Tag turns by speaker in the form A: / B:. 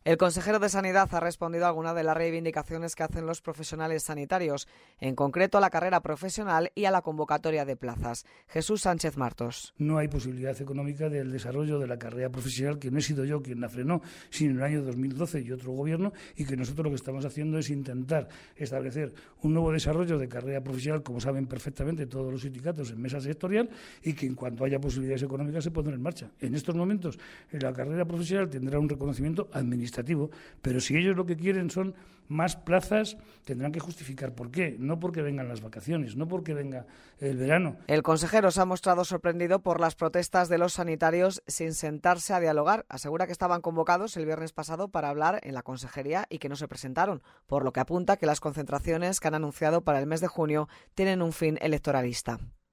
A: El consejero de Sanidad ha respondido a algunas de las reivindicaciones que hacen los profesionales sanitarios, en concreto a la carrera profesional y a la convocatoria de plazas. Jesús Sánchez Martos.
B: No hay posibilidad económica del desarrollo de la carrera profesional, que no he sido yo quien la frenó, sino en el año 2012 y otro gobierno, y que nosotros lo que estamos haciendo es intentar establecer un nuevo desarrollo de carrera profesional, como saben perfectamente todos los sindicatos, en mesa sectorial, y que en cuanto haya posibilidades económicas se pondrán en marcha. En estos momentos la carrera profesional tendrá un reconocimiento administrativo, pero si ellos lo que quieren son más plazas, tendrán que justificar por qué, no porque vengan las vacaciones, no porque venga el verano.
A: El consejero se ha mostrado sorprendido por las protestas de los sanitarios sin sentarse a dialogar. Asegura que estaban convocados el viernes pasado para hablar en la consejería y que no se presentaron, por lo que apunta que las concentraciones que han anunciado para el mes de junio tienen un fin electoralista.